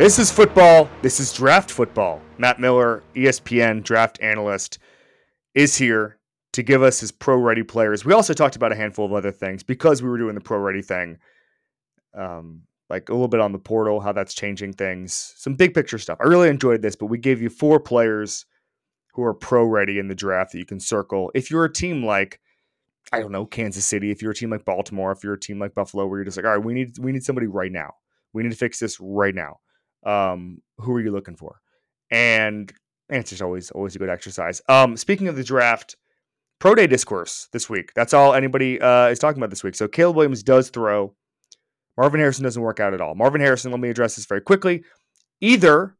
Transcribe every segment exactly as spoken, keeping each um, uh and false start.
This is football. This is draft football. Matt Miller, E S P N draft analyst, is here to give us his pro-ready players. We also talked about a handful of other things because we were doing the pro-ready thing, um, like a little bit on the portal, how that's changing things, some big picture stuff. I really enjoyed this, but we gave you four players who are pro-ready in the draft that you can circle. If you're a team like, I don't know, Kansas City, if you're a team like Baltimore, if you're a team like Buffalo, where you're just like, all right, we need we need somebody right now. We need to fix this right now. Um, who are you looking for? And answer's always always a good exercise. Um, speaking of the draft, pro day discourse this week. That's all anybody uh, is talking about this week. So Caleb Williams does throw. Marvin Harrison doesn't work out at all. Marvin Harrison, let me address this very quickly. Either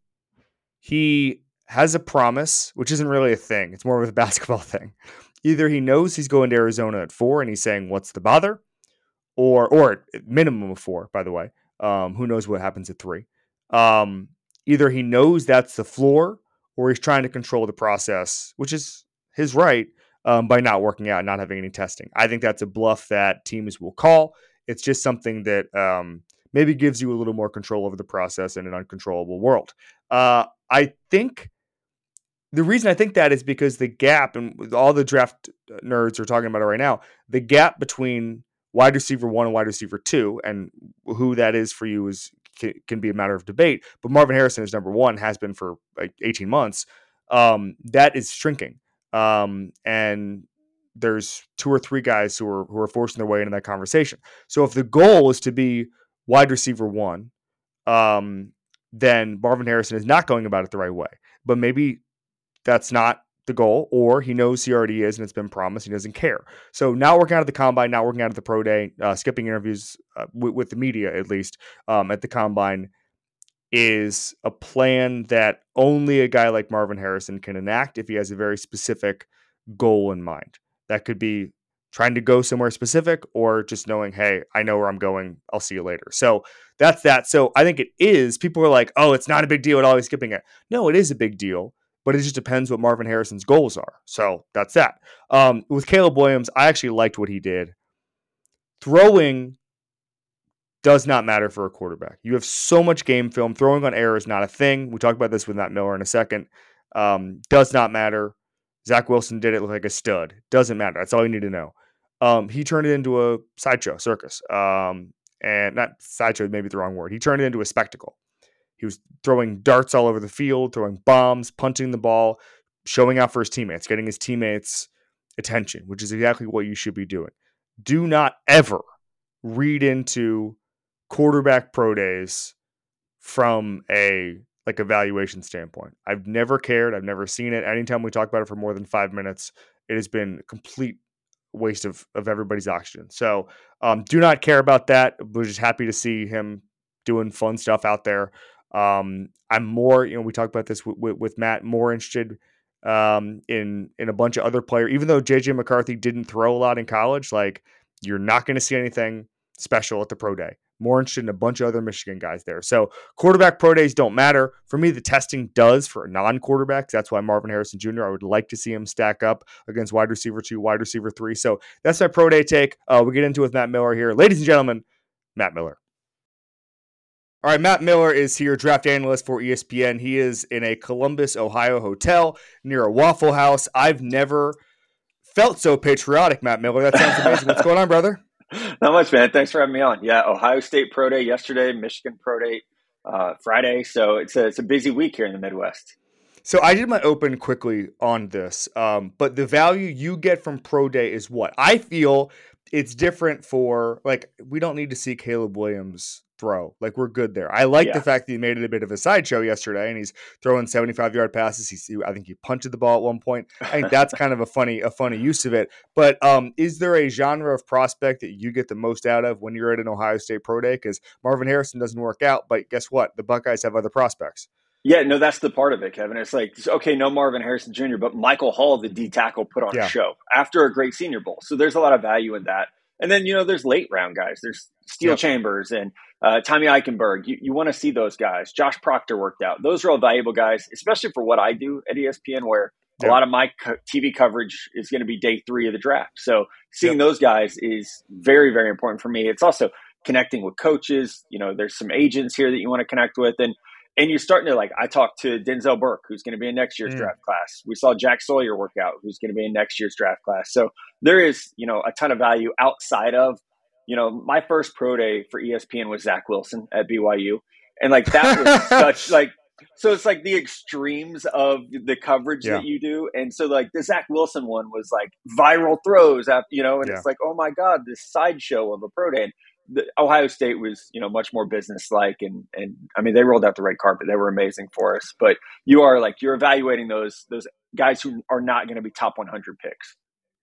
he has a promise, which isn't really a thing. It's more of a basketball thing. Either he knows he's going to Arizona at four and he's saying, what's the bother? Or, or at minimum of four, by the way. Um, who knows what happens at three? Um, either he knows that's the floor or he's trying to control the process, which is his right, um, by not working out and not having any testing. I think that's a bluff that teams will call. It's just something that um, maybe gives you a little more control over the process in an uncontrollable world. Uh, I think the reason I think that is because the gap, and all the draft nerds are talking about it right now, the gap between wide receiver one and wide receiver two, and who that is for you is can be a matter of debate, but Marvin Harrison is number one, has been for like eighteen months. Um, that is shrinking. Um, and there's two or three guys who are, who are forcing their way into that conversation. So if the goal is to be wide receiver one, um, then Marvin Harrison is not going about it the right way, but maybe that's not the goal, or he knows he already is and it's been promised. He doesn't care. So now working out of the combine, now working out of the pro day, uh, skipping interviews uh, with, with the media, at least um, at the combine, is a plan that only a guy like Marvin Harrison can enact if he has a very specific goal in mind. That could be trying to go somewhere specific or just knowing, hey, I know where I'm going. I'll see you later. So that's that. So I think it is. People are like, oh, it's not a big deal at all. He's skipping it. No, it is a big deal. But it just depends what Marvin Harrison's goals are. So that's that. Um, with Caleb Williams, I actually liked what he did. Throwing does not matter for a quarterback. You have so much game film. Throwing on air is not a thing. We talked about this with Matt Miller in a second. Um, does not matter. Zach Wilson did it look like a stud. Doesn't matter. That's all you need to know. Um, he turned it into a sideshow, circus. Um, and not sideshow, maybe the wrong word. He turned it into a spectacle. He was throwing darts all over the field, throwing bombs, punting the ball, showing out for his teammates, getting his teammates' attention, which is exactly what you should be doing. Do not ever read into quarterback pro days from a like evaluation standpoint. I've never cared. I've never seen it. Anytime we talk about it for more than five minutes, it has been a complete waste of, of everybody's oxygen. So um, do not care about that. We're just happy to see him doing fun stuff out there. Um, I'm more, you know, we talked about this w- w- with Matt, more interested um, in in a bunch of other players. Even though J J McCarthy didn't throw a lot in college, like you're not going to see anything special at the pro day. More interested in a bunch of other Michigan guys there. So quarterback pro days don't matter. For me, the testing does for non-quarterbacks. That's why Marvin Harrison Junior, I would like to see him stack up against wide receiver two, wide receiver three. So that's my pro day take. Uh, we get into it with Matt Miller here. Ladies and gentlemen, Matt Miller. All right, Matt Miller is here, draft analyst for E S P N. He is in a Columbus, Ohio hotel near a Waffle House. I've never felt so patriotic, Matt Miller. That sounds amazing. What's going on, brother? Not much, man. Thanks for having me on. Yeah, Ohio State Pro Day yesterday, Michigan Pro Day uh, Friday. So it's a, it's a busy week here in the Midwest. So I did my open quickly on this, um, but the value you get from Pro Day is what? I feel it's different for, like, we don't need to see Caleb Williams throw. Like, we're good there. I like yeah. the fact that he made it a bit of a sideshow yesterday, and he's throwing seventy-five-yard passes. He's, he, I think he punted the ball at one point. I think that's kind of a funny a funny use of it. But um, is there a genre of prospect that you get the most out of when you're at an Ohio State Pro Day? Because Marvin Harrison doesn't work out, but guess what? The Buckeyes have other prospects. Yeah, no, that's the part of it, Kevin. It's like, okay, no Marvin Harrison Junior, but Michael Hall, the D tackle, put on yeah. a show after a great Senior Bowl. So there's a lot of value in that. And then, you know, there's late round guys. There's Steel yep. Chambers and uh, Tommy Eichenberg. You, you want to see those guys. Josh Proctor worked out. Those are all valuable guys, especially for what I do at E S P N, where yep. a lot of my co- T V coverage is going to be day three of the draft. So seeing yep. those guys is very, very important for me. It's also connecting with coaches. You know, there's some agents here that you want to connect with. And And you're starting to like, I talked to Denzel Burke, who's going to be in next year's mm. draft class. We saw Jack Sawyer work out, who's going to be in next year's draft class. So there is, you know, a ton of value outside of, you know, my first pro day for E S P N was Zach Wilson at B Y U. And like, that was such like, so it's like the extremes of the coverage yeah. that you do. And so like the Zach Wilson one was like viral throws, after, you know, and yeah. it's like, oh my God, this sideshow of a pro day. And the, Ohio State was, you know, much more business-like. And, and I mean, they rolled out the red carpet. They were amazing for us. But you are like, you're evaluating those, those guys who are not going to be top one hundred picks.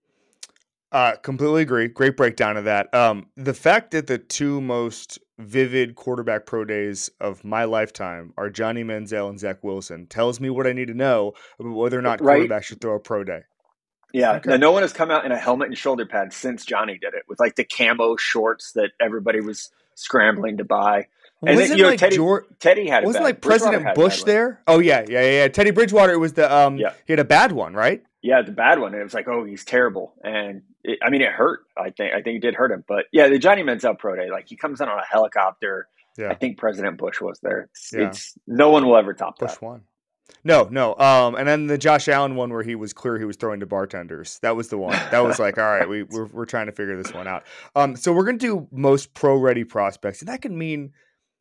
Uh, completely agree. Great breakdown of that. Um, the fact that the two most vivid quarterback pro days of my lifetime are Johnny Manziel and Zach Wilson tells me what I need to know about whether or not right. quarterbacks should throw a pro day. Yeah. Okay. Now, no one has come out in a helmet and shoulder pads since Johnny did it with like the camo shorts that everybody was scrambling to buy. And wasn't then, you know, like Teddy, George, Teddy had a wasn't bad, like President Bush there? Oh yeah, yeah, yeah, yeah. Teddy Bridgewater was the um. Yeah. He had a bad one, right? Yeah, the bad one. And it was like, oh, he's terrible. And it, I mean, it hurt. I think I think it did hurt him. But yeah, the Johnny Manziel pro day, like he comes in on a helicopter. Yeah. I think President Bush was there. It's, yeah. it's no one will ever top Bush that. Won. No, no. Um, and then the Josh Allen one where he was clear he was throwing to bartenders. That was the one. That was like, all right, we we're we're trying to figure this one out. Um, so we're gonna do most pro ready prospects, and that can mean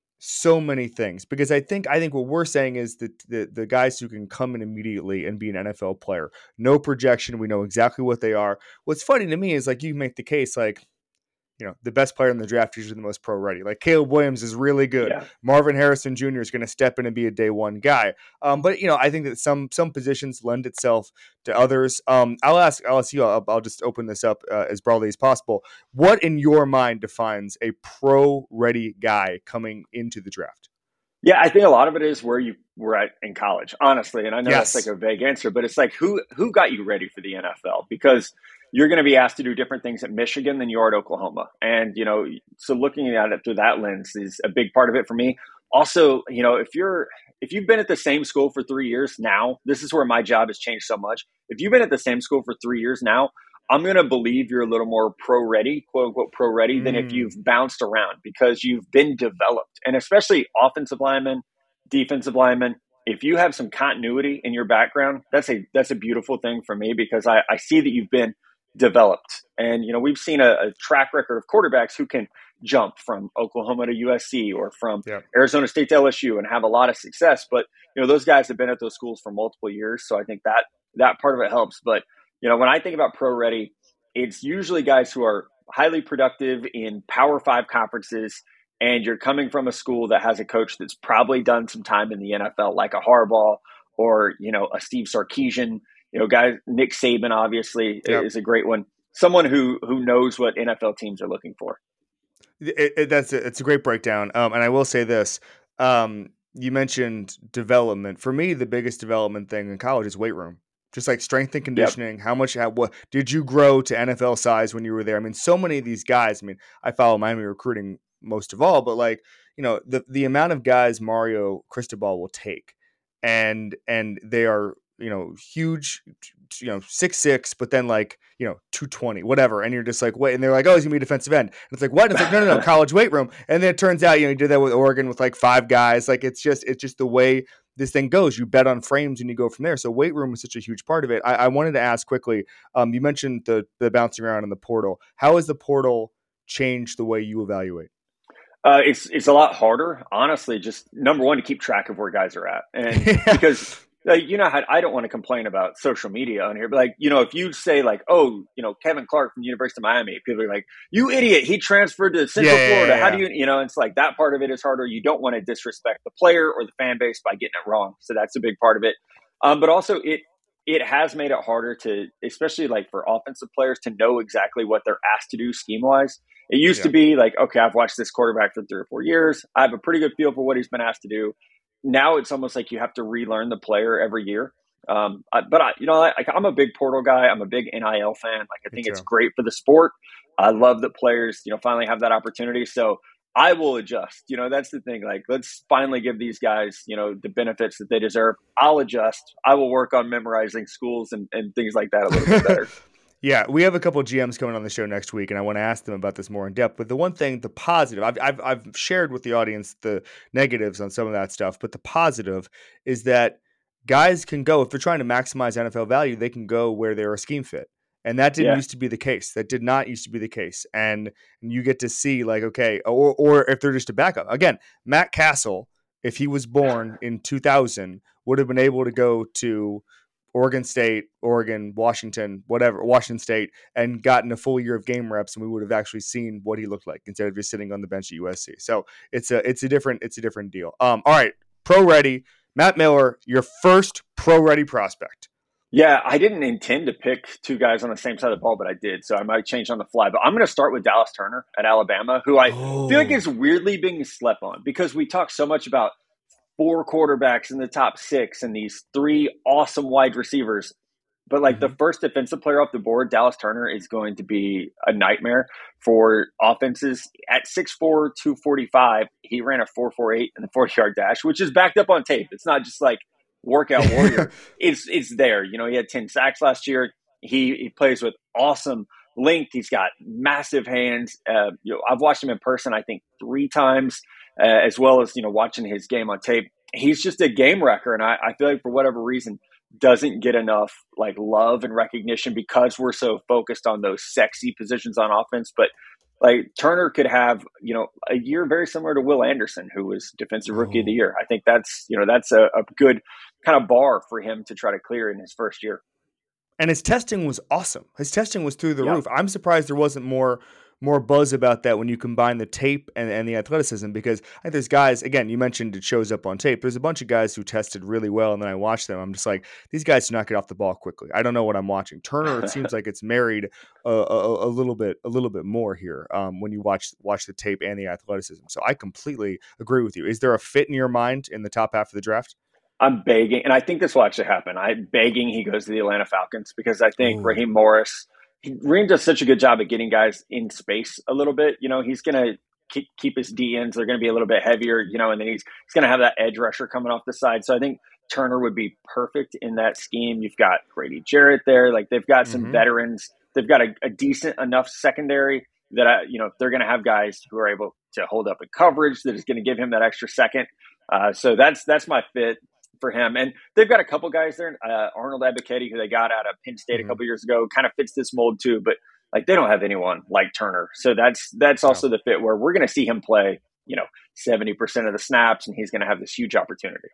so many things, because I think I think what we're saying is that the the guys who can come in immediately and be an N F L player, no projection, we know exactly what they are. What's funny to me is like you make the case like, you know, the best player in the draft is usually the most pro ready. Like Caleb Williams is really good. Yeah. Marvin Harrison Junior is going to step in and be a day one guy. Um, but you know, I think that some some positions lend itself to others. Um, I'll ask, I'll ask you. I'll, I'll just open this up uh, as broadly as possible. What in your mind defines a pro ready guy coming into the draft? Yeah, I think a lot of it is where you were at in college, honestly. And I know yes. that's like a vague answer, but it's like who who got you ready for the N F L? Because you're going to be asked to do different things at Michigan than you are at Oklahoma. And, you know, so looking at it through that lens is a big part of it for me. Also, you know, if you're, if you've been at the same school for three years now, this is where my job has changed so much. If you've been at the same school for three years now, I'm going to believe you're a little more pro ready, quote unquote, pro ready mm. than if you've bounced around because you've been developed. And especially offensive linemen, defensive linemen, if you have some continuity in your background, that's a, that's a beautiful thing for me because I, I see that you've been developed. And, you know, we've seen a, a track record of quarterbacks who can jump from Oklahoma to U S C or from yeah. Arizona State to L S U and have a lot of success. But, you know, those guys have been at those schools for multiple years. So I think that that part of it helps. But, you know, when I think about pro ready, it's usually guys who are highly productive in Power Five conferences. And you're coming from a school that has a coach that's probably done some time in the N F L, like a Harbaugh or, you know, a Steve Sarkisian. You know, guys, Nick Saban obviously yep. is a great one. Someone who who knows what N F L teams are looking for. It, it, that's a, it's a great breakdown. Um, and I will say this: um, you mentioned development. For me, the biggest development thing in college is weight room. Just like strength and conditioning. Yep. How much? How, what did you grow to N F L size when you were there? I mean, so many of these guys. I mean, I follow Miami recruiting most of all, but like you know, the the amount of guys Mario Cristobal will take, and and they are. You know, huge, you know, six six, but then like, you know, two twenty, whatever. And you're just like, wait, and they're like, oh, he's gonna be a defensive end. And it's like, what? And it's like, no, no, no, college weight room. And then it turns out, you know, you did that with Oregon with like five guys. Like it's just, it's just the way this thing goes. You bet on frames and you go from there. So weight room is such a huge part of it. I, I wanted to ask quickly, um, you mentioned the the bouncing around in the portal. How has the portal changed the way you evaluate? Uh, it's it's a lot harder, honestly. Just number one, to keep track of where guys are at, and yeah. because. Like, you know, I don't want to complain about social media on here, but like, you know, if you say like, oh, you know, Kevin Clark from the University of Miami, people are like, you idiot, he transferred to Central yeah, Florida. Yeah, yeah. How do you, you know, it's like that part of it is harder. You don't want to disrespect the player or the fan base by getting it wrong. So that's a big part of it. Um, but also it, it has made it harder to, especially like for offensive players to know exactly what they're asked to do scheme wise. It used yeah. to be like, okay, I've watched this quarterback for three or four years. I have a pretty good feel for what he's been asked to do. Now it's almost like you have to relearn the player every year. Um, I, but I, you know, I, I'm a big portal guy. I'm a big N I L fan. Like I think it's great for the sport. I love that players, you know, finally have that opportunity. So I will adjust. You know, that's the thing. Like, let's finally give these guys, you know, the benefits that they deserve. I'll adjust. I will work on memorizing schools and, and things like that a little bit better. Yeah, we have a couple of G Ms coming on the show next week, and I want to ask them about this more in depth. But the one thing, the positive, I've, I've I've shared with the audience the negatives on some of that stuff, but the positive is that guys can go if they're trying to maximize N F L value, they can go where they're a scheme fit, and that didn't Yeah. used to be the case. That did not used to be the case, and you get to see like okay, or or if they're just a backup. Again, Matt Castle, if he was born in two thousand, would have been able to go to Oregon State, Oregon, Washington, whatever, Washington State, and gotten a full year of game reps, and we would have actually seen what he looked like instead of just sitting on the bench at U S C. So it's a it's a different it's a different deal. Um, all right, pro ready, Matt Miller, your first pro ready prospect. Yeah, I didn't intend to pick two guys on the same side of the ball, but I did, so I might change on the fly. But I'm going to start with Dallas Turner at Alabama, who I oh. feel like is weirdly being slept on because we talk so much about four quarterbacks in the top six and these three awesome wide receivers. But like mm-hmm. the first defensive player off the board, Dallas Turner, is going to be a nightmare for offenses. At six four, two forty-five, he ran a four four eight in the forty-yard dash, which is backed up on tape. It's not just like workout warrior. it's it's there. You know, he had ten sacks last year. He he plays with awesome length. He's got massive hands. Uh, you know, I've watched him in person, I think, three times. Uh, as well as, you know, watching his game on tape. He's just a game wrecker. And I, I feel like for whatever reason doesn't get enough like love and recognition because we're so focused on those sexy positions on offense. But like Turner could have, you know, a year very similar to Will Anderson, who was defensive rookie oh. of the year. I think that's, you know, that's a, a good kind of bar for him to try to clear in his first year. And his testing was awesome. His testing was through the yep. roof. I'm surprised there wasn't more more buzz about that when you combine the tape and, and the athleticism, because I think there's guys, again, you mentioned it shows up on tape. There's a bunch of guys who tested really well, and then I watched them. I'm just like, these guys do not get off the ball quickly. I don't know what I'm watching. Turner, it seems like it's married a, a, a little bit a little bit more here um, when you watch watch the tape and the athleticism. So I completely agree with you. Is there a fit in your mind in the top half of the draft? I'm begging, and I think this will actually happen. I'm begging he goes to the Atlanta Falcons because I think Ooh. Raheem Morris – Reem does such a good job at getting guys in space a little bit. You know, he's going to keep, keep his D Ns. They're going to be a little bit heavier, you know, and then he's, he's going to have that edge rusher coming off the side. So I think Turner would be perfect in that scheme. You've got Grady Jarrett there. Like they've got some mm-hmm. veterans. They've got a, a decent enough secondary that, I, you know, they're going to have guys who are able to hold up in coverage that is going to give him that extra second. Uh, so that's, that's my fit for him. And they've got a couple guys there. Uh, Arnold Ebiketie, who they got out of Penn State mm-hmm. a couple years ago, kind of fits this mold too. But like they don't have anyone like Turner, so that's that's also no. the fit where we're going to see him play, you know, seventy percent of the snaps, and he's going to have this huge opportunity.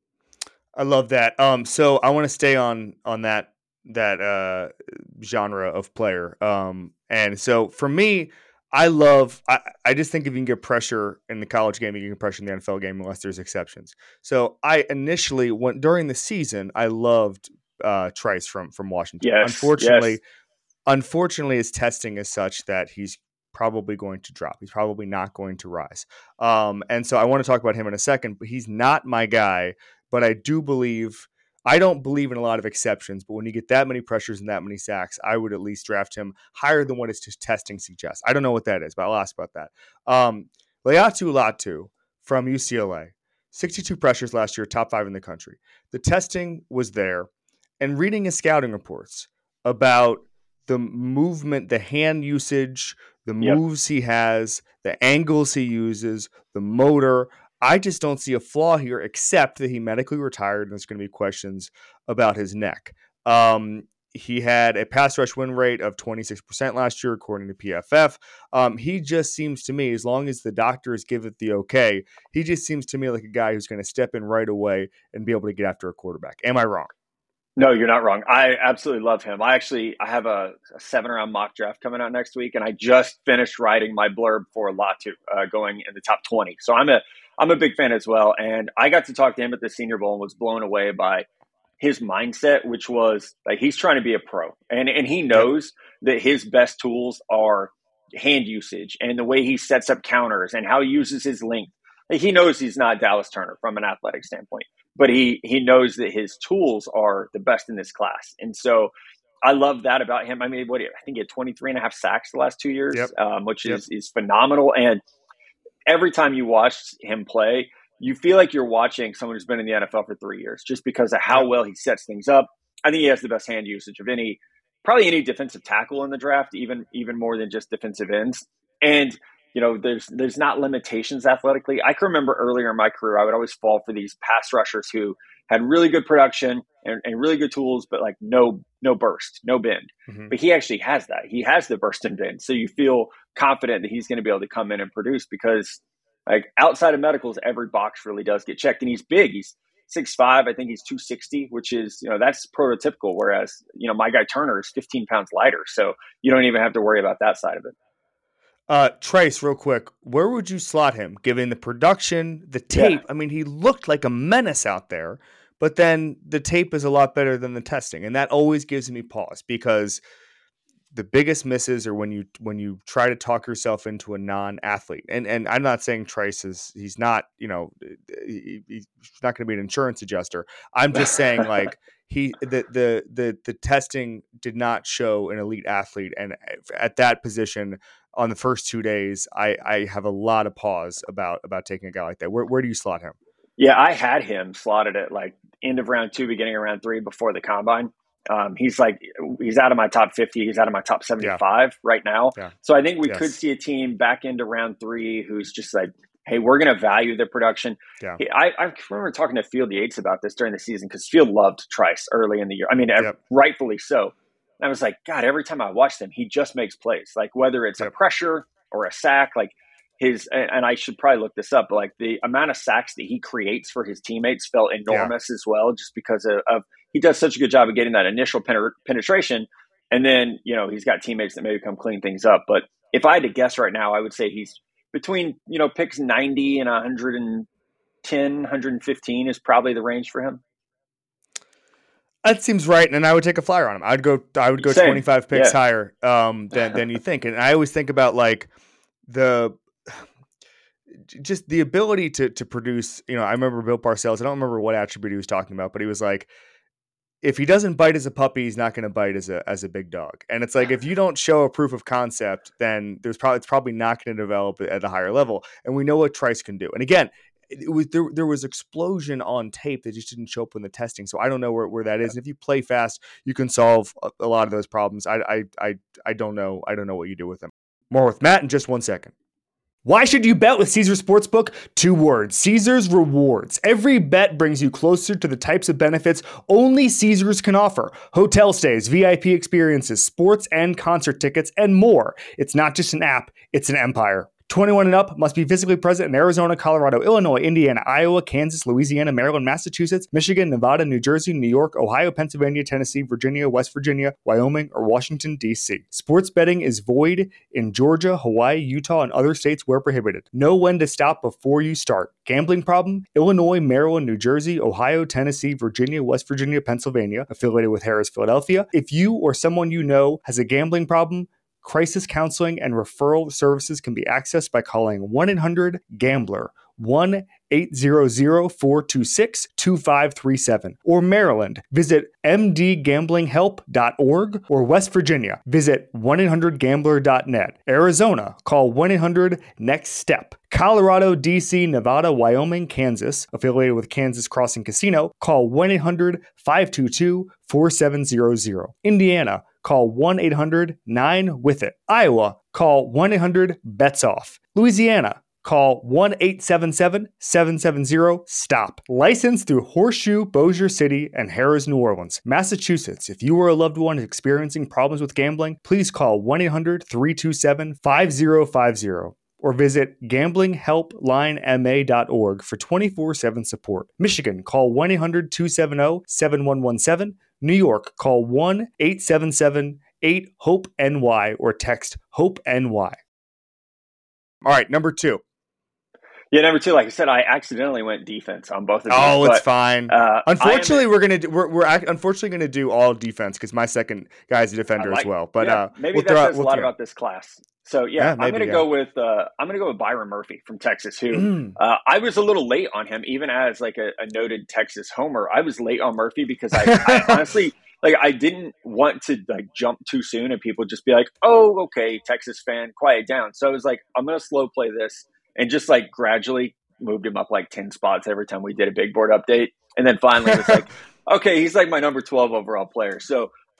I love that. Um, so I want to stay on on that that uh, genre of player. Um, and so for me, I love, I, I just think if you can get pressure in the college game, you can get pressure in the N F L game unless there's exceptions. So I initially went during the season, I loved uh, Trice from, from Washington. Yes, unfortunately, yes. unfortunately his testing is such that he's probably going to drop. He's probably not going to rise. Um, and so I want to talk about him in a second, but he's not my guy, but I do believe I don't believe in a lot of exceptions, but when you get that many pressures and that many sacks, I would at least draft him higher than what his testing suggests. I don't know what that is, but I'll ask about that. Um, Laiatu Latu from U C L A, sixty-two pressures last year, top five in the country. The testing was there, and reading his scouting reports about the movement, the hand usage, the moves yep. he has, the angles he uses, the motor, I just don't see a flaw here, except that he medically retired, and there's going to be questions about his neck. Um, he had a pass rush win rate of twenty-six percent last year, according to P F F. Um, he just seems to me, as long as the doctors give it the okay, he just seems to me like a guy who's going to step in right away and be able to get after a quarterback. Am I wrong? No, you're not wrong. I absolutely love him. I actually I have a, a seven-round mock draft coming out next week, and I just finished writing my blurb for Latu, uh, going in the top twenty. So I'm a I'm a big fan as well. And I got to talk to him at the Senior Bowl and was blown away by his mindset, which was like he's trying to be a pro. And, and he knows that his best tools are hand usage and the way he sets up counters and how he uses his length. Like he knows he's not Dallas Turner from an athletic standpoint, but he, he knows that his tools are the best in this class. And so I love that about him. I mean, what I think he had twenty-three and a half sacks the last two years, yep. um, which yep. is, is phenomenal. And every time you watch him play, you feel like you're watching someone who's been in the N F L for three years just because of how well he sets things up. I think he has the best hand usage of any probably any defensive tackle in the draft, even even more than just defensive ends. And you know, there's there's not limitations athletically. I can remember earlier in my career, I would always fall for these pass rushers who had really good production and, and really good tools, but like no no burst, no bend. Mm-hmm. But he actually has that. He has the burst and bend. So you feel confident that he's going to be able to come in and produce because like outside of medicals, every box really does get checked. And he's big. He's six five. I think he's two sixty, which is, you know, that's prototypical. Whereas, you know, my guy Turner is fifteen pounds lighter. So you don't even have to worry about that side of it. Uh, Trice, real quick, where would you slot him given the production, the tape? Yeah. I mean, he looked like a menace out there, but then the tape is a lot better than the testing. And that always gives me pause because the biggest misses are when you when you try to talk yourself into a non-athlete. And and I'm not saying Trice is, he's not, you know, he, he's not going to be an insurance adjuster. I'm just saying like he the, the the the testing did not show an elite athlete. And at that position on the first two days, I, I have a lot of pause about about taking a guy like that. Where where do you slot him? Yeah, I had him slotted at like end of round two, beginning of round three before the combine. Um, he's like, he's out of my top fifty. He's out of my top seventy-five yeah. right now. Yeah. So I think we yes. could see a team back into round three who's just like, hey, we're going to value the production. Yeah. I, I remember talking to Field Yates about this during the season because Field loved Trice early in the year. I mean, yep. rightfully so. I was like, God, every time I watched him, he just makes plays. Like whether it's yep. a pressure or a sack, like his, and I should probably look this up, but like the amount of sacks that he creates for his teammates felt enormous yeah. as well, just because of, of, he does such a good job of getting that initial penetra- penetration. And then, you know, he's got teammates that maybe come clean things up. But if I had to guess right now, I would say he's between, you know, picks ninety and one ten, one fifteen is probably the range for him. That seems right, and I would take a flyer on him. I'd go. I would go Same. twenty-five picks yeah. higher um, than than you think. And I always think about like the just the ability to to produce. You know, I remember Bill Parcells. I don't remember what attribute he was talking about, but he was like, if he doesn't bite as a puppy, he's not going to bite as a as a big dog. And it's like if you don't show a proof of concept, then there's probably it's probably not going to develop at a higher level. And we know what Trice can do. And again. It was there. There was explosion on tape that just didn't show up in the testing. So I don't know where, where that is. And if you play fast, you can solve a, a lot of those problems. I, I I I don't know. I don't know what you do with them. More with Matt in just one second. Why should you bet with Caesars Sportsbook? Two words: Caesars Rewards. Every bet brings you closer to the types of benefits only Caesars can offer: hotel stays, V I P experiences, sports and concert tickets, and more. It's not just an app; it's an empire. twenty-one and up, must be physically present in Arizona, Colorado, Illinois, Indiana, Iowa, Kansas, Louisiana, Maryland, Massachusetts, Michigan, Nevada, New Jersey, New York, Ohio, Pennsylvania, Tennessee, Virginia, West Virginia, Wyoming, or Washington, D C. Sports betting is void in Georgia, Hawaii, Utah, and other states where prohibited. Know when to stop before you start. Gambling problem? Illinois, Maryland, New Jersey, Ohio, Tennessee, Virginia, West Virginia, Pennsylvania, affiliated with Harris, Philadelphia. If you or someone you know has a gambling problem, crisis counseling and referral services can be accessed by calling one eight hundred gambler, one eight hundred, four two six, two five three seven. Or Maryland, visit m d gambling help dot org. Or West Virginia, visit one eight hundred gambler dot net. Arizona, call one eight hundred next step. Colorado, D C, Nevada, Wyoming, Kansas, affiliated with Kansas Crossing Casino, call one eight hundred, five two two, four seven zero zero. Indiana, call one eight hundred, nine with it. Iowa, call one eight hundred, bets off. Louisiana, call one eight seven seven, seven seven zero, stop. Licensed through Horseshoe, Bossier City, and Harrah's, New Orleans. Massachusetts, if you or a loved one is experiencing problems with gambling, please call one eight hundred, three two seven, five zero five zero. Or visit gambling help line m a dot org for twenty-four seven support. Michigan, call one eight hundred, two seven zero, seven one one seven. New York, call one eight seven seven, eight hope N Y or text HOPE-NY. All right, number two. Yeah, number two, like I said, I accidentally went defense on both of these. Oh, it's but, fine. Uh, unfortunately, am, we're gonna do, we're we're unfortunately gonna do all defense because my second guy is a defender like, as well. But yeah, uh, maybe we'll that says we'll a lot throw. about this class. So yeah, yeah maybe, I'm gonna yeah. go with uh, I'm gonna go with Byron Murphy from Texas. Who mm. uh, I was a little late on him, even as like a, a noted Texas homer. I was late on Murphy because I, I honestly. Like, I didn't want to, like, jump too soon and people just be like, oh, okay, Texas fan, quiet down. So I was like, I'm going to slow play this and just, like, gradually moved him up, like, ten spots every time we did a big board update. And then finally it was like, okay, he's, like, my number twelve overall player. So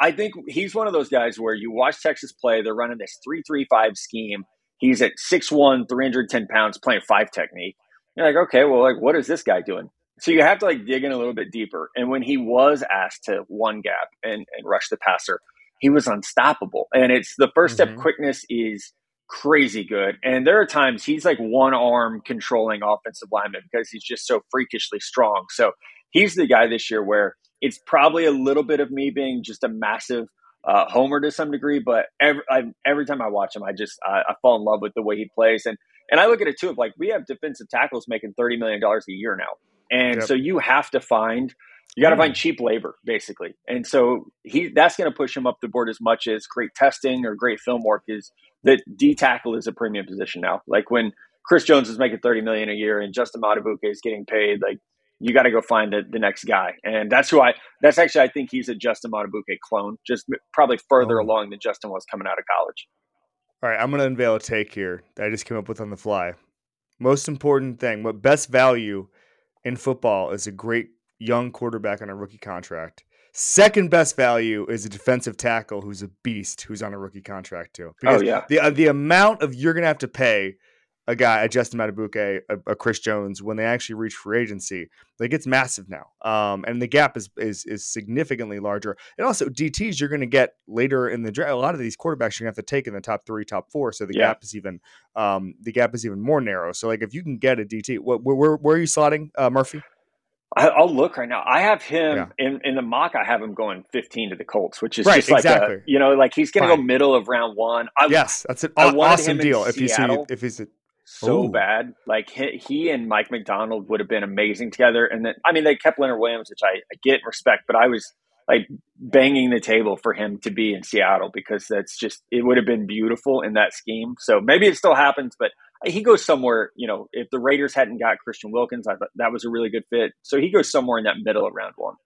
I think he's one of those guys where you watch Texas play, they're running this three three five scheme. He's at six one, three hundred ten pounds, playing five technique. You're like, okay, well, like, what is this guy doing? So you have to like dig in a little bit deeper. And when he was asked to one gap and, and rush the passer, he was unstoppable. And it's the first step mm-hmm. quickness is crazy good. And there are times he's like one arm controlling offensive linemen because he's just so freakishly strong. So he's the guy this year where it's probably a little bit of me being just a massive uh, homer to some degree. But every, I, every time I watch him, I just I, I fall in love with the way he plays. And and I look at it too, of like we have defensive tackles making thirty million dollars a year now. And yep. so you have to find, you got to find cheap labor, basically. And so he that's going to push him up the board as much as great testing or great film work is that D tackle is a premium position now. Like when Chris Jones is making thirty million dollars a year and Justin Madubuike is getting paid, like you got to go find the, the next guy. And that's who I, that's actually, I think he's a Justin Madubuike clone, just probably further oh. along than Justin was coming out of college. All right, I'm going to unveil a take here that I just came up with on the fly. Most important thing, what best value in football is a great young quarterback on a rookie contract. Second best value is a defensive tackle who's a beast who's on a rookie contract too. Because oh, yeah. the uh, the amount of you're going to have to pay a guy, a Justin Madubuike, a, a Chris Jones, when they actually reach free agency, like it's massive now. Um, and the gap is is is significantly larger. And also D Ts you're going to get later in the draft. A lot of these quarterbacks you're going to have to take in the top three, top four. So the yeah. gap is even um, the gap is even more narrow. So like if you can get a D T, what where where are you slotting uh, Murphy? I, I'll look right now. I have him yeah. in, in the mock. I have him going fifteen to the Colts, which is right, just like exactly. a, you know, like he's going to go middle of round one. I, yes, that's an I awesome deal. If you see, if he's a, so ooh. bad, like he, he and Mike McDonald would have been amazing together. And then, I mean, they kept Leonard Williams, which I, I get and respect, but I was like banging the table for him to be in Seattle because that's just it would have been beautiful in that scheme. So maybe it still happens, but he goes somewhere, you know, if the Raiders hadn't got Christian Wilkins, I thought that was a really good fit. So he goes somewhere in that middle of round one.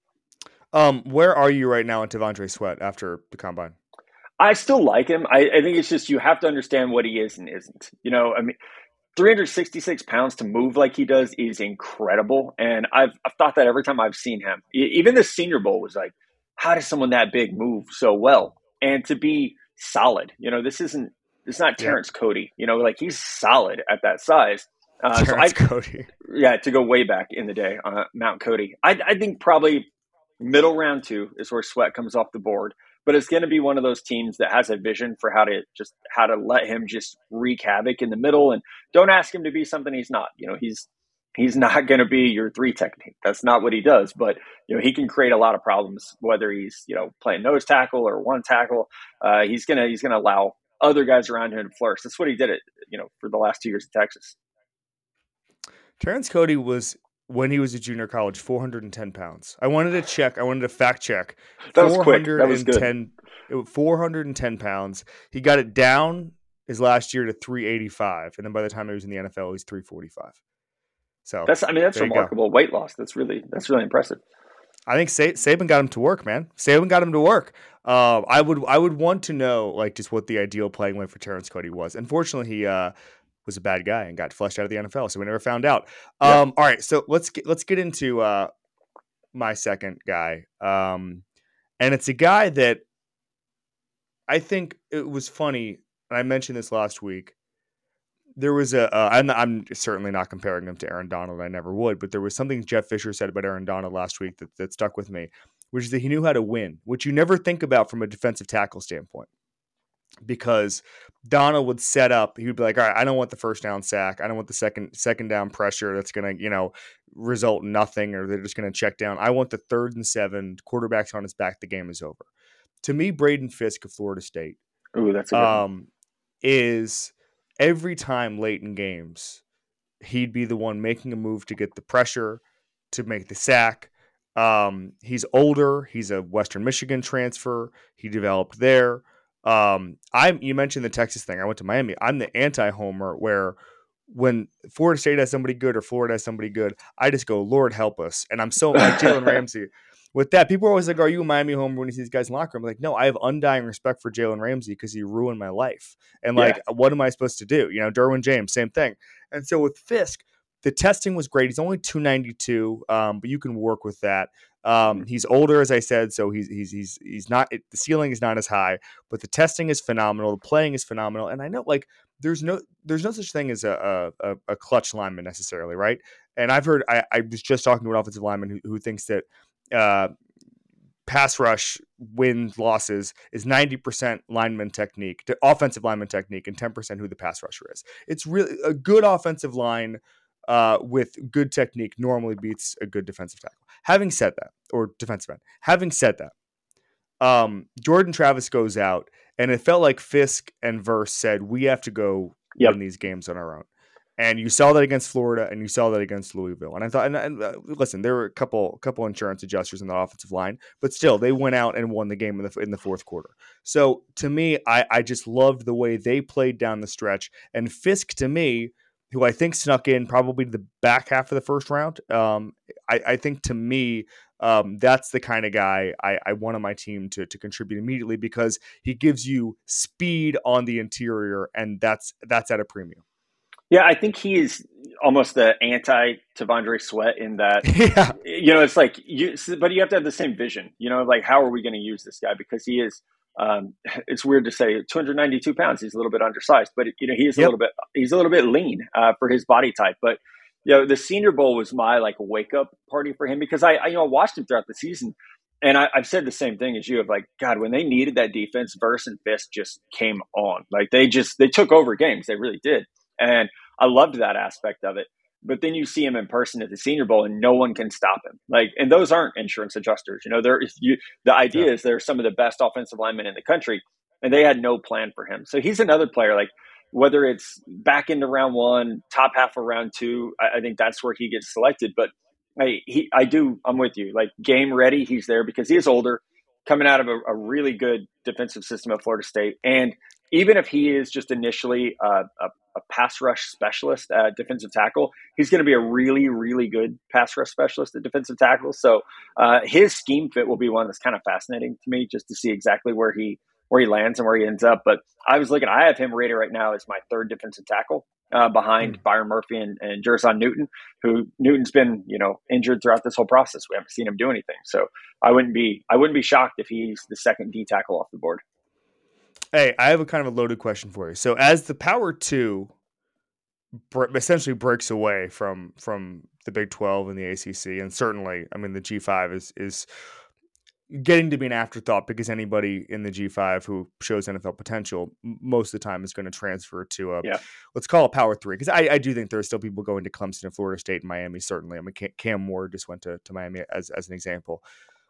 Um, where are you right now in T'Vondre Sweat after the combine? I still like him. I, I think it's just you have to understand what he is and isn't. You know, I mean, three hundred sixty-six pounds to move like he does is incredible. And I've, I've thought that every time I've seen him. Even the Senior Bowl was like, how does someone that big move so well? And to be solid, you know, this isn't, It's not Terrence yep. Cody, you know, like he's solid at that size. Uh, Terrence so I, Cody. Yeah, to go way back in the day on uh, Mount Cody. I, I think probably middle round two is where Sweat comes off the board. But it's going to be one of those teams that has a vision for how to just how to let him just wreak havoc in the middle. And don't ask him to be something he's not. You know, he's he's not going to be your three technique. That's not what he does. But, you know, he can create a lot of problems, whether he's, you know, playing nose tackle or one tackle. Uh, he's going to he's going to allow other guys around him to flourish. That's what he did it, you know, for the last two years in Texas. Terrence Cody was, when he was a junior college, four hundred ten pounds. I wanted to check. I wanted to fact check. That was quick. That was good. four hundred ten pounds. He got it down his last year to three eighty-five. And then by the time he was in the N F L, he's three forty-five. So that's, I mean, that's remarkable weight loss. That's really, that's really impressive. I think Sa- Saban got him to work, man. Saban got him to work. Uh, I would I would want to know like just what the ideal playing weight for Terrence Cody was. Unfortunately, he uh, was a bad guy and got flushed out of the N F L, so we never found out. Um, yeah. All right, so let's get let's get into uh, my second guy, um, and it's a guy that I think it was funny. And I mentioned this last week. There was a uh, I'm, I'm certainly not comparing him to Aaron Donald. I never would, but there was something Jeff Fisher said about Aaron Donald last week that, that stuck with me, which is that he knew how to win, which you never think about from a defensive tackle standpoint. Because Donald would set up, he would be like, all right, I don't want the first down sack. I don't want the second second down pressure that's going to, you know, result in nothing or they're just going to check down. I want the third and seven, quarterback's on his back, the game is over. To me, Braden Fisk of Florida State Ooh, that's a good um, one. is every time late in games, he'd be the one making a move to get the pressure, to make the sack. Um, he's older. He's a Western Michigan transfer. He developed there. Um, I you mentioned the Texas thing. I went to Miami. I'm the anti-homer where when Florida State has somebody good or Florida has somebody good, I just go, Lord help us. And I'm so like Jalen Ramsey. With that, people are always like, are you a Miami homer when you see these guys in the locker room? I'm like, no, I have undying respect for Jalen Ramsey because he ruined my life. And like, yeah. what am I supposed to do? You know, Derwin James, same thing. And so with Fisk, The testing was great. He's only two ninety-two, um, but you can work with that. Um, he's older, as I said, so he's he's he's he's not. It, the ceiling is not as high, but the testing is phenomenal. The playing is phenomenal, and I know like there's no there's no such thing as a a, a clutch lineman necessarily, right? And I've heard I, I was just talking to an offensive lineman who, who thinks that uh, pass rush wins losses is ninety percent lineman technique, offensive lineman technique, and ten percent who the pass rusher is. It's really a good offensive line uh, with good technique normally beats a good defensive tackle. Having said that, or defensive end, having said that, um, Jordan Travis goes out, and it felt like Fisk and Verse said, we have to go yep. win these games on our own. And you saw that against Florida, and you saw that against Louisville. And I thought, and, and uh, listen, there were a couple, couple insurance adjusters in the offensive line, but still, they went out and won the game in the in the fourth quarter. So to me, I, I just loved the way they played down the stretch. And Fisk, to me, who I think snuck in probably the back half of the first round, um, I, I think to me, um, that's the kind of guy I, I want on my team to to contribute immediately because he gives you speed on the interior, and that's that's at a premium. Yeah, I think he is almost the anti T'Vondre Sweat in that, yeah. you know, it's like, you, but you have to have the same vision, you know, like how are we going to use this guy? Because he is, um, it's weird to say two ninety-two pounds. He's a little bit undersized, but you know, he is a yep. little bit, he's a little bit lean uh, for his body type. But, you know, the Senior Bowl was my like wake up party for him because I, I you know, watched him throughout the season. And I, I've said the same thing as you of like, God, when they needed that defense, Verse and Fisk just came on. Like they just, they took over games. They really did. And I loved that aspect of it. But then you see him in person at the Senior Bowl and no one can stop him. Like, and those aren't insurance adjusters. You know, they're, you, the idea yeah. is they're some of the best offensive linemen in the country, and they had no plan for him. So he's another player, like whether it's back into round one, top half of round two, I, I think that's where he gets selected. But I, he, I do, I'm with you. Like game ready, he's there because he is older, coming out of a, a really good defensive system at Florida State. And even if he is just initially uh, a, a pass rush specialist at defensive tackle, he's going to be a really, really good pass rush specialist at defensive tackle. So uh, his scheme fit will be one that's kind of fascinating to me just to see exactly where he where he lands and where he ends up. But I was looking, I have him rated right now as my third defensive tackle uh, behind mm. Byron Murphy and, and Jer'Zhan Newton, who Newton's been, you know, injured throughout this whole process. We haven't seen him do anything. So I wouldn't be, I wouldn't be shocked if he's the second D tackle off the board. Hey, I have a kind of a loaded question for you. So as the Power Two br- essentially breaks away from from the Big twelve and the A C C, and certainly, I mean, the G five is is getting to be an afterthought because anybody in the G five who shows N F L potential most of the time is going to transfer to a, yeah. let's call it Power Three. Because I, I do think there are still people going to Clemson and Florida State and Miami, certainly. I mean, Cam Moore just went to, to Miami as, as an example.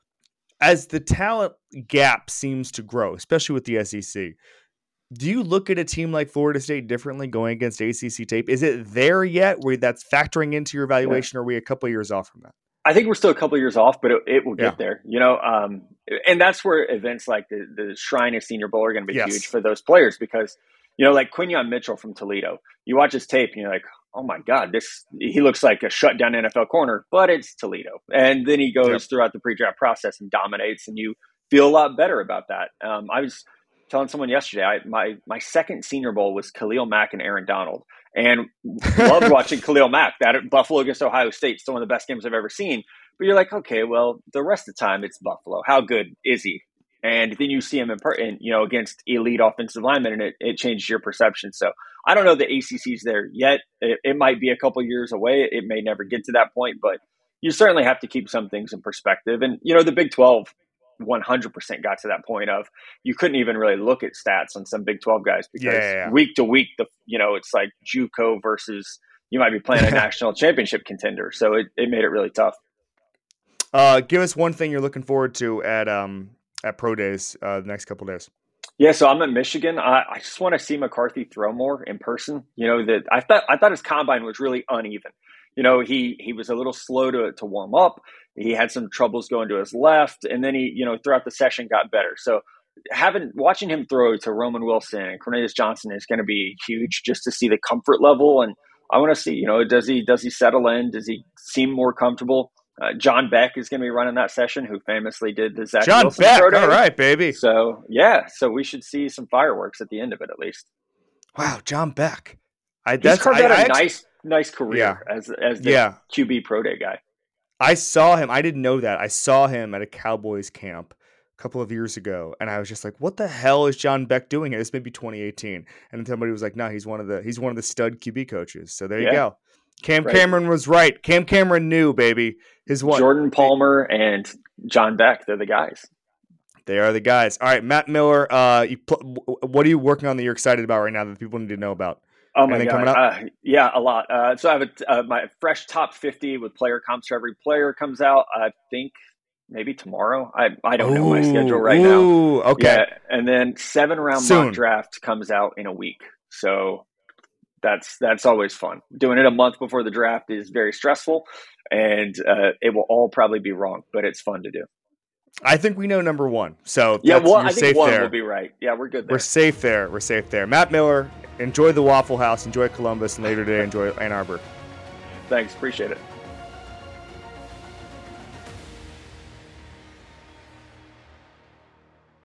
As the talent gap seems to grow, especially with the S E C, do you look at a team like Florida State differently going against A C C tape? Is it there yet where that's factoring into your evaluation, yeah. or are we a couple of years off from that? I think we're still a couple of years off, but it, it will get yeah. there, you know? Um, and that's where events like the, the Shrine of Senior Bowl are going to be yes. huge for those players because, you know, like Quinyon Mitchell from Toledo, you watch his tape and you're like, oh my God, this, he looks like a shutdown N F L corner, but it's Toledo. And then he goes yep. throughout the pre-draft process and dominates, and you feel a lot better about that. Um, I was telling someone yesterday, I, my, my second Senior Bowl was Khalil Mack and Aaron Donald, and loved watching Khalil Mack. That at Buffalo against Ohio State, still one of the best games I've ever seen. But you're like, okay, well, the rest of the time it's Buffalo. How good is he? And then you see him in, per- in you know, against elite offensive linemen, and it, it changes your perception. So I don't know the A C C's there yet. It, it might be a couple years away. It may never get to that point, but you certainly have to keep some things in perspective. And, you know, the Big twelve one hundred percent got to that point of you couldn't even really look at stats on some Big twelve guys because yeah, yeah. week to week, the you know, it's like JUCO versus you might be playing a national championship contender. So it, it made it really tough. Uh, give us one thing you're looking forward to at um at Pro Days uh, the next couple of days. Yeah, so I'm at Michigan. I, I just want to see McCarthy throw more in person. You know, that I thought I thought his combine was really uneven. You know, he he was a little slow to to warm up. He had some troubles going to his left, and then he, you know, throughout the session got better. So having watching him throw to Roman Wilson and Cornelius Johnson is going to be huge just to see the comfort level. And I want to see, you know, does he does he settle in? Does he seem more comfortable? Uh, John Beck is going to be running that session, who famously did the Zach John Wilson Beck. throw down. All right, baby. So yeah, so we should see some fireworks at the end of it, at least. Wow, John Beck. I that's, He's carved out I, a I actually, nice. nice career yeah. as as the yeah. Q B pro day guy. I saw him. I didn't know that. I saw him at a Cowboys camp a couple of years ago, and I was just like, "What the hell is John Beck doing here?" This may be twenty eighteen, and somebody was like, "No, he's one of the he's one of the stud Q B coaches." So there Yeah. you go. Cam Right. Cameron was right. Cam Cameron knew, baby. His one. Jordan Palmer and John Beck, they're the guys. They are the guys. All right, Matt Miller. Uh, you pl- what are you working on that you're excited about right now that people need to know about? Oh my Anything god! coming up? Uh, yeah, a lot. Uh, so I have a, uh, my fresh top fifty with player comps for every player comes out. I think maybe tomorrow. I I don't ooh, know my schedule right ooh, now. Okay. Yeah, and then seven round Soon. mock draft comes out in a week. So that's that's always fun. Doing it a month before the draft is very stressful, and uh, it will all probably be wrong, but it's fun to do. I think we know number one. So yeah, that's, well, you're I think safe one there. will be right. Yeah, we're good there. We're safe there. We're safe there. Matt Miller, enjoy the Waffle House, enjoy Columbus, and later today enjoy Ann Arbor. Thanks, appreciate it.